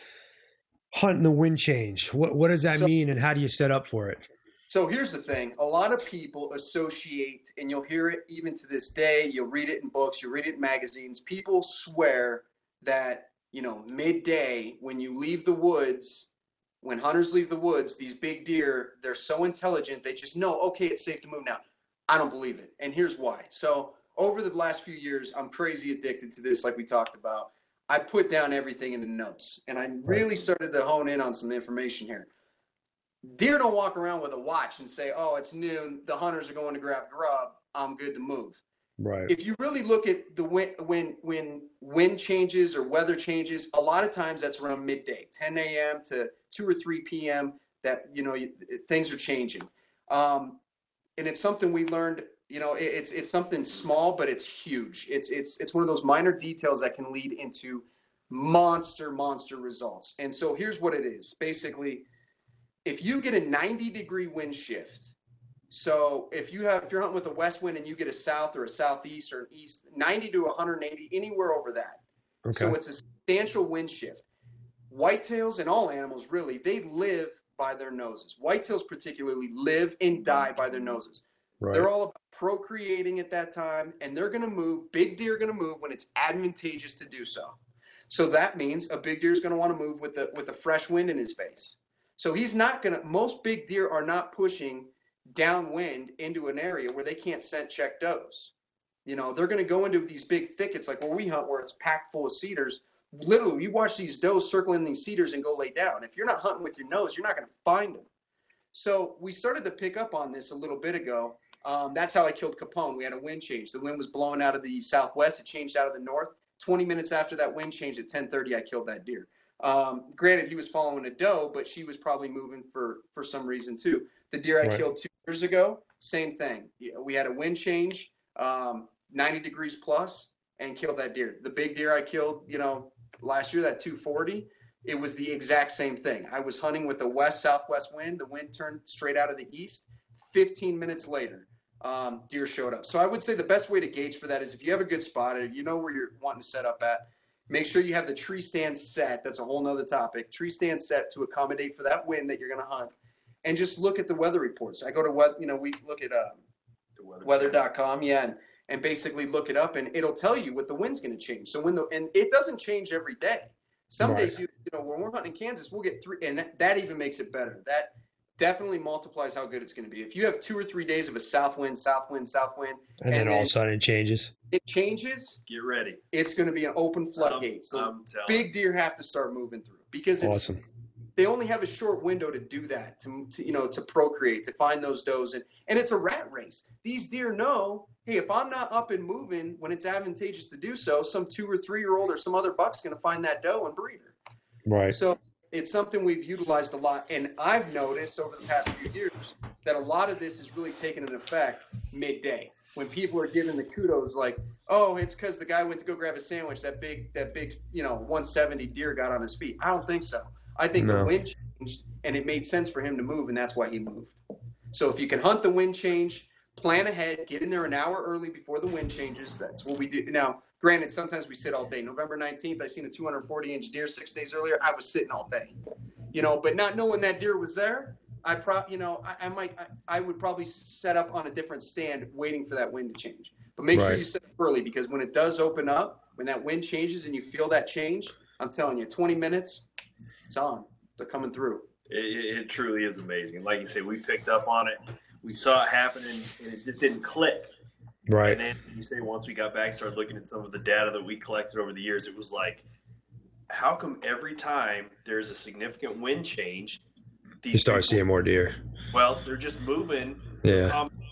hunt and the wind change. What does that mean, and how do you set up for it? So here's the thing. A lot of people associate, and you'll hear it even to this day, you'll read it in books, you'll read it in magazines. People swear that, midday when you leave the woods, when hunters leave the woods, these big deer, they're so intelligent, they just know, okay, it's safe to move now. I don't believe it. And here's why. So over the last few years, I'm crazy addicted to this, like we talked about. I put down everything in the notes, and I really started to hone in on some information here. Deer don't walk around with a watch and say, oh, it's noon, the hunters are going to grab grub, I'm good to move. Right. If you really look at the when wind changes or weather changes, a lot of times that's around midday, 10 a.m. to 2 or 3 p.m. that, things are changing. And it's something we learned, it's something small, but it's huge. It's one of those minor details that can lead into monster results. And so here's what it is. Basically, if you get a 90-degree wind shift, so if you're hunting with a west wind and you get a south or a southeast or an east, 90 to 180, anywhere over that. Okay. So it's a substantial wind shift. Whitetails and all animals, really, they live by their noses. Whitetails particularly live and die by their noses. Right. They're all about procreating at that time, and they're going to move. Big deer are going to move when it's advantageous to do so. So that means a big deer is going to want to move with a fresh wind in his face. So he's not going to – most big deer are not pushing downwind into an area where they can't scent check does. They're going to go into these big thickets like where we hunt, where it's packed full of cedars. Literally, you watch these does circling these cedars and go lay down. If you're not hunting with your nose, you're not going to find them. So we started to pick up on this a little bit ago. That's how I killed Capone. We had a wind change. The wind was blowing out of the southwest. It changed out of the north. 20 minutes after that wind change at 10:30, I killed that deer. Granted, he was following a doe, but she was probably moving for some reason too. The deer I killed 2 years ago, same thing. We had a wind change, 90 degrees plus, and killed that deer. The big deer I killed, last year, that 240, it was the exact same thing. I was hunting with a west-southwest wind. The wind turned straight out of the east. 15 minutes later, deer showed up. So I would say the best way to gauge for that is if you have a good spot, you know where you're wanting to set up at, make sure you have the tree stand set. That's a whole nother topic. Tree stand set to accommodate for that wind that you're going to hunt. And just look at the weather reports. I go to we look at weather.com, and basically look it up, and it'll tell you what the wind's going to change. So and it doesn't change every day. Some days, when we're hunting in Kansas, we'll get 3, and that even makes it better. That definitely multiplies how good it's going to be. If you have 2 or 3 days of a south wind, and then all of a sudden it changes. It changes. Get ready. It's going to be an open floodgate. So big deer have to start moving through because it's awesome. They only have a short window to do that, to procreate, to find those does. And it's a rat race. These deer know, hey, if I'm not up and moving when it's advantageous to do so, some 2 or 3-year-old or some other buck's going to find that doe and breed her. Right. So it's something we've utilized a lot. And I've noticed over the past few years that a lot of this is really taking an effect midday when people are giving the kudos like, oh, it's because the guy went to go grab a sandwich, that big 170 deer got on his feet. I don't think so. I think the wind changed, and it made sense for him to move, and that's why he moved. So if you can hunt the wind change, plan ahead, get in there an hour early before the wind changes. That's what we do. Now, granted, sometimes we sit all day. November 19th, I seen a 240-inch deer 6 days earlier. I was sitting all day, but not knowing that deer was there, I would probably set up on a different stand waiting for that wind to change. But make sure you set up early, because when it does open up, when that wind changes and you feel that change, I'm telling you, 20 minutes, it's on. They're coming through. It truly is amazing. Like you say, we picked up on it. We saw it happen, and it just didn't click. Right. And then you say once we got back, started looking at some of the data that we collected over the years, it was like, how come every time there's a significant wind change, you start seeing more deer? Well, they're just moving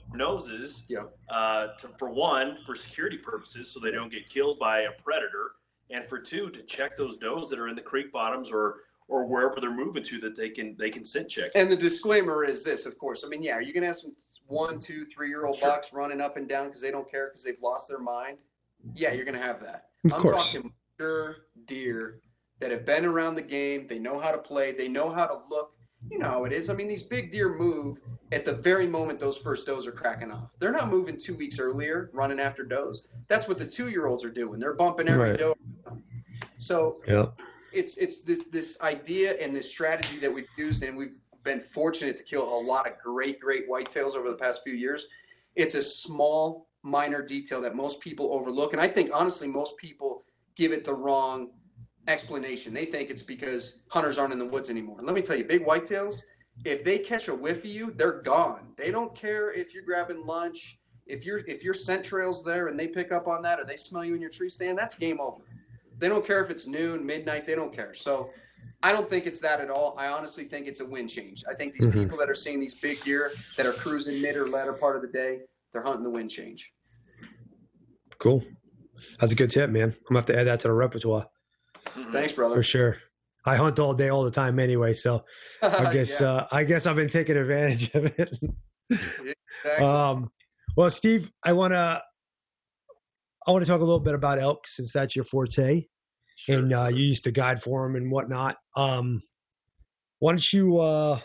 noses. Yeah. For security purposes, so they don't get killed by a predator, and for two, to check those does that are in the creek bottoms or wherever they're moving to, that they can scent check. And the disclaimer is this, of course. I mean, yeah, are you going to have some 1, 2, 3-year-old Sure. bucks running up and down because they don't care because they've lost their mind? Yeah, you're going to have that. Of I'm course. talking mature deer that have been around the game. They know how to play. They know how to look. You know how it is. I mean, these big deer move at the very moment those first does are cracking off. They're not moving 2 weeks earlier running after does. That's what the 2-year-olds are doing. They're bumping every Right. doe. So Yeah. it's this idea and this strategy that we've used, and we've been fortunate to kill a lot of great whitetails over the past few years. It's a small, minor detail that most people overlook, and I think honestly most people give it the wrong explanation. They think it's because hunters aren't in the woods anymore. Let me tell you, big whitetails, if they catch a whiff of you, they're gone. They don't care if you're grabbing lunch. If your scent trail's there and they pick up on that, or they smell you in your tree stand, that's game over. They don't care if it's noon, midnight, they don't care. So I don't think it's that at all. I honestly think it's a wind change. I think these people that are seeing these big deer that are cruising mid or latter part of the day, they're hunting the wind change. Cool. That's a good tip, man. I'm going to have to add that to the repertoire. Thanks, brother. For sure. I hunt all day, all the time anyway, so I guess Yeah. I guess I've been taking advantage of it. Exactly. Well, Steve, I want to talk a little bit about elk since that's your forte, Sure. and you used to guide for them and whatnot. Why don't you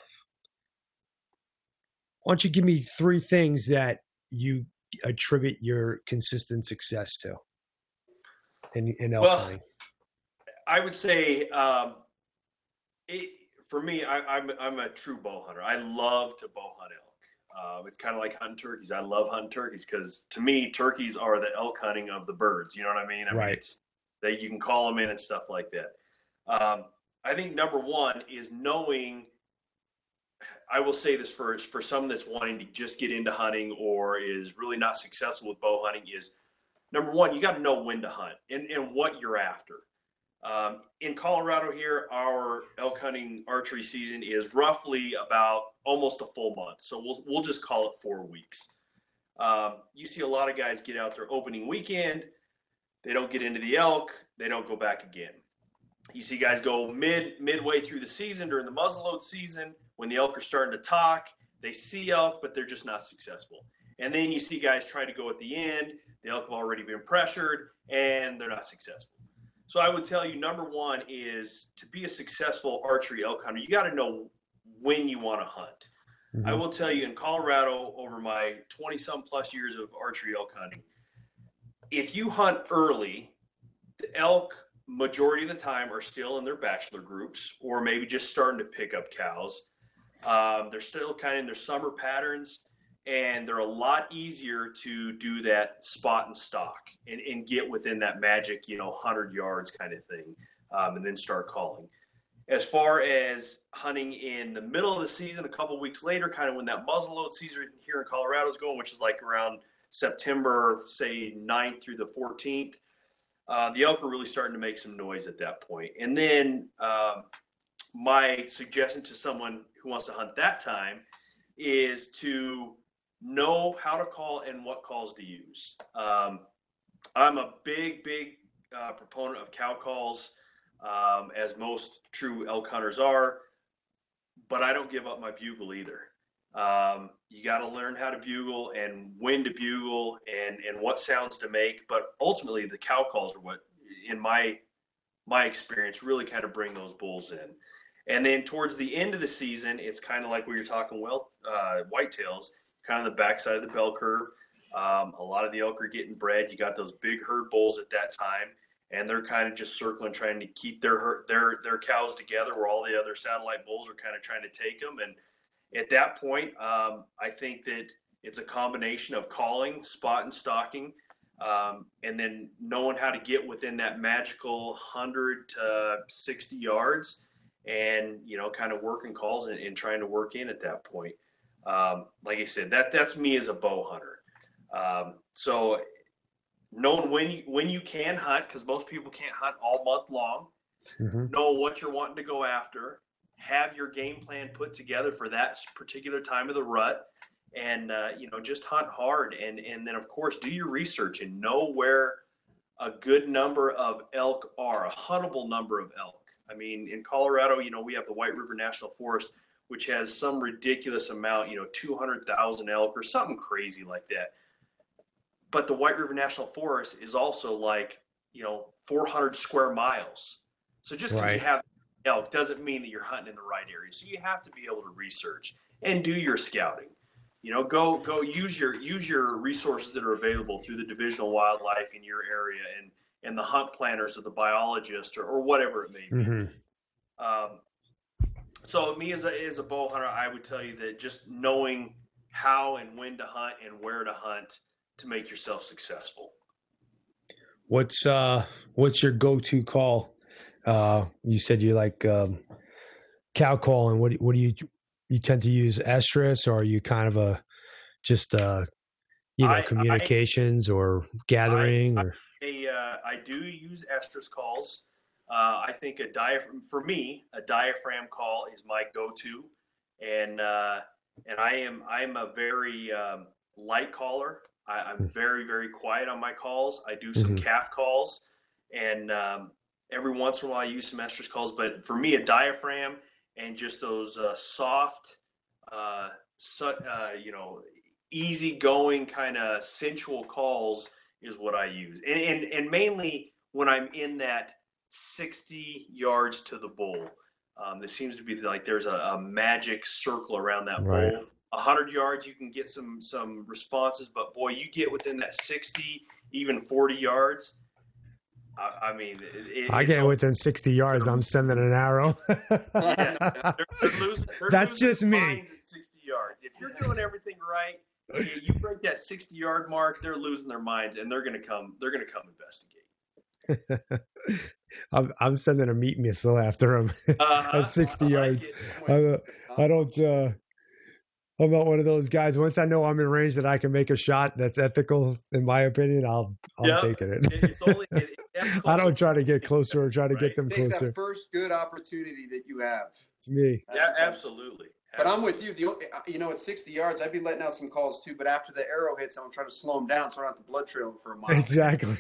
give me 3 things that you attribute your consistent success to in elk hunting? I would say for me, I'm a true bow hunter. I love to bow hunt elk. It's kind of like hunting turkeys. I love hunting turkeys because to me, turkeys are the elk hunting of the birds. You know what I mean? I mean, it's that you can call them in and stuff like that. I think number one is knowing. I will say this for someone that's wanting to just get into hunting or is really not successful with bow hunting is number one, you got to know when to hunt and what you're after. In Colorado here, our elk hunting archery season is roughly about almost a full month. So we'll just call it 4 weeks. You see a lot of guys get out their opening weekend. They don't get into the elk. They don't go back again. You see guys go midway through the season during the muzzleload season when the elk are starting to talk. They see elk, but they're just not successful. And then you see guys try to go at the end. The elk have already been pressured, and they're not successful. So I would tell you, number one is to be a successful archery elk hunter, you got to know when you want to hunt. I will tell you in Colorado, over my 20-some plus years of archery elk hunting, if you hunt early, the elk majority of the time are still in their bachelor groups or maybe just starting to pick up cows. They're still kind of in their summer patterns, and they're a lot easier to do that spot and stalk and get within that magic, 100 yards kind of thing, and then start calling. As far as hunting in the middle of the season, a couple weeks later, kind of when that muzzleload season here in Colorado is going, which is like around September, say 9th through the 14th, the elk are really starting to make some noise at that point. And then my suggestion to someone who wants to hunt that time is to know how to call and what calls to use. I'm a big proponent of cow calls, as most true elk hunters are, but I don't give up my bugle either. You got to learn how to bugle and when to bugle and what sounds to make, but ultimately the cow calls are what, in my experience, really kind of bring those bulls in. And then towards the end of the season, it's kind of like we were talking whitetails, kind of the backside of the bell curve. A lot of the elk are getting bred. You got those big herd bulls at that time, and they're kind of just circling, trying to keep their cows together, where all the other satellite bulls are kind of trying to take them. And at that point, I think that it's a combination of calling, spot, and stalking, and then knowing how to get within that magical 100 to 60 yards, and kind of working calls and trying to work in at that point. Like I said, that's me as a bow hunter. So knowing when you can hunt, because most people can't hunt all month long, know what you're wanting to go after, have your game plan put together for that particular time of the rut, and just hunt hard, and then of course do your research and know where a good number of elk are, a huntable number of elk. I mean, in Colorado, we have the White River National Forest, which has some ridiculous amount, 200,000 elk or something crazy like that. But the White River National Forest is also like, 400 square miles. So just because you have elk doesn't mean that you're hunting in the right area. So you have to be able to research and do your scouting. Go use your resources that are available through the Division of Wildlife in your area and the hunt planners or the biologist or whatever it may be. Mm-hmm. So me as a bow hunter, I would tell you that just knowing how and when to hunt and where to hunt to make yourself successful. What's your go-to call? You said you like cow calling. What do you tend to use estrus, or are you kind of communications or gathering? I do use estrus calls. I think a diaphragm call is my go-to, and I'm a very light caller. I'm very, very quiet on my calls. I do some calf calls, and every once in a while I use some estrus calls. But for me, a diaphragm and just those soft, easygoing kind of sensual calls is what I use, and mainly when I'm in that 60 yards to the bull. There seems to be like there's a magic circle around that bull. 100 yards, you can get some responses, but boy, you get within that 60, even 40 yards. I mean, I get within 60 yards, I'm sending an arrow. They're That's just me. At 60 yards. If you're doing everything right, you break that 60-yard mark, they're losing their minds, and they're going to come investigate. I'm sending a meat missile after him at 60 yards. I'm not one of those guys. Once I know I'm in range that I can make a shot that's ethical, in my opinion, I'm taking it. I don't try to get closer or try to get them closer. Take that first good opportunity that you have. It's me. Yeah, absolutely. But I'm with you. At 60 yards, I'd be letting out some calls too. But after the arrow hits, I'm trying to slow them down so I don't have the blood trailing for a mile. Exactly.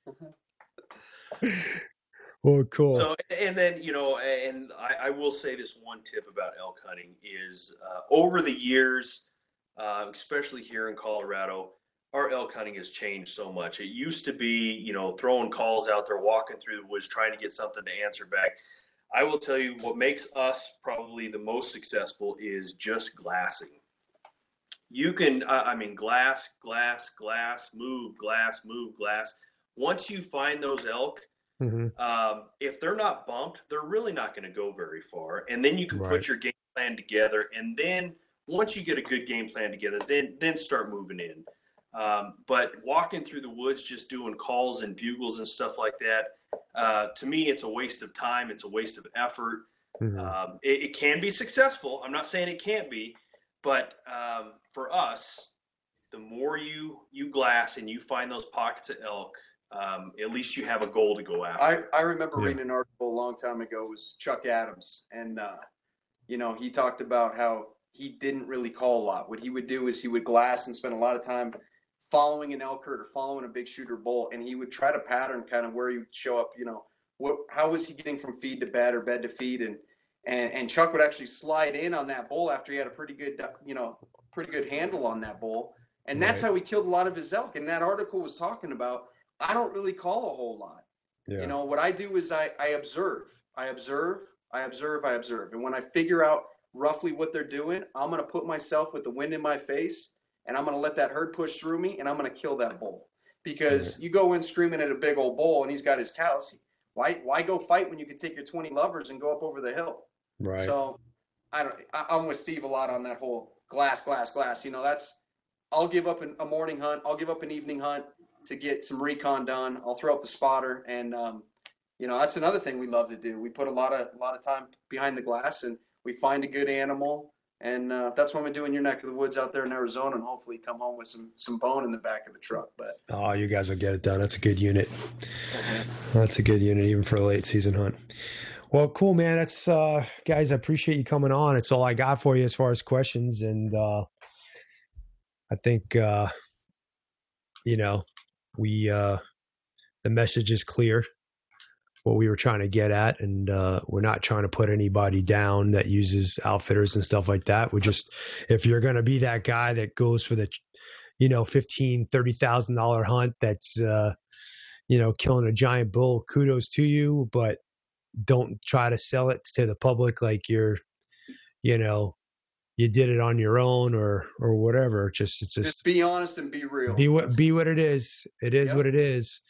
Well, cool. So, and then, and I will say this one tip about elk hunting is over the years, especially here in Colorado, our elk hunting has changed so much. It used to be, throwing calls out there, walking through the woods, trying to get something to answer back. I will tell you what makes us probably the most successful is just glassing. You can, glass, move, glass. Once you find those elk, if they're not bumped, they're really not going to go very far. And then you can put your game plan together. And then once you get a good game plan together, then start moving in. But walking through the woods, just doing calls and bugles and stuff like that, to me, it's a waste of time. It's a waste of effort. It can be successful. I'm not saying it can't be, but for us, the more you glass and you find those pockets of elk, at least you have a goal to go after. I remember reading an article a long time ago. It was Chuck Adams, and he talked about how he didn't really call a lot. What he would do is he would glass and spend a lot of time following an elk herd or following a big shooter bull, and he would try to pattern kind of where he would show up. How was he getting from feed to bed or bed to feed, and Chuck would actually slide in on that bull after he had a pretty good handle on that bull, and that's how he killed a lot of his elk. And that article was talking about. I don't really call a whole lot. Yeah. What I do is I observe. And when I figure out roughly what they're doing, I'm going to put myself with the wind in my face, and I'm going to let that herd push through me, and I'm going to kill that bull. Because you go in screaming at a big old bull, and he's got his cows. Why go fight when you can take your 20 lovers and go up over the hill? Right. So I'm with Steve a lot on that whole glass. I'll give up a morning hunt. I'll give up an evening hunt to get some recon done. I'll throw up the spotter, and that's another thing we love to do. We put a lot of time behind the glass, and we find a good animal, and that's what I'm gonna do in your neck of the woods out there in Arizona, and hopefully come home with some bone in the back of the truck. But you guys will get it done. That's a good unit. That's a good unit even for a late season hunt. Well, cool, man. That's guys, I appreciate you coming on. It's all I got for you as far as questions, and I think, the message is clear, what we were trying to get at, and we're not trying to put anybody down that uses outfitters and stuff like that. We just, if you're going to be that guy that goes for the, $15,000, $30,000 hunt that's, killing a giant bull, kudos to you, but don't try to sell it to the public like you're, you did it on your own or whatever. Just be honest and be real. Be what it is. It is what it is.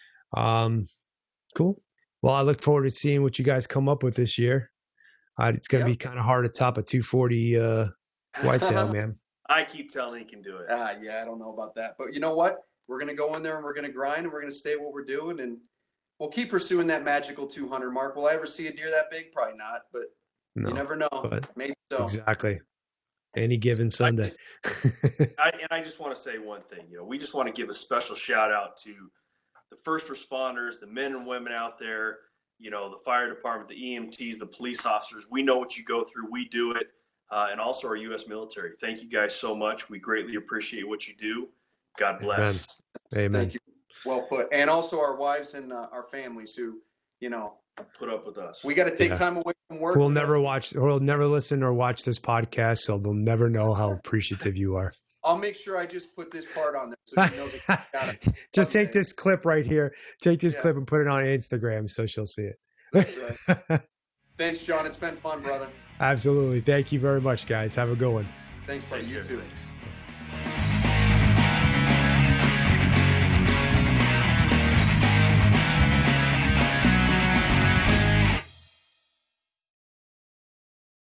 Cool. Well, I look forward to seeing what you guys come up with this year. It's going to be kind of hard to top a 240 whitetail, man. I keep telling he can do it. Yeah, I don't know about that. But you know what? We're going to go in there and we're going to grind and we're going to stay what we're doing. And we'll keep pursuing that magical 200 mark. Will I ever see a deer that big? Probably not. But you never know. Maybe so. Exactly. Any given Sunday. I just want to say one thing. We just want to give a special shout out to the first responders, the men and women out there, the fire department, the EMTs, the police officers. We know what you go through. We do it. And also our U.S. military. Thank you guys so much. We greatly appreciate what you do. God bless. Amen. Thank you. Well put. And also our wives and our families who, put up with us. We got to take time away from work. We'll never listen or watch this podcast, so they'll never know how appreciative you are. I'll make sure I just put this part on there so she knows that got it. Just take this clip right here. Take this clip and put it on Instagram so she'll see it. That's right. Thanks, John. It's been fun, brother. Absolutely. Thank you very much, guys. Have a good one. Thanks, buddy. You too. Thanks.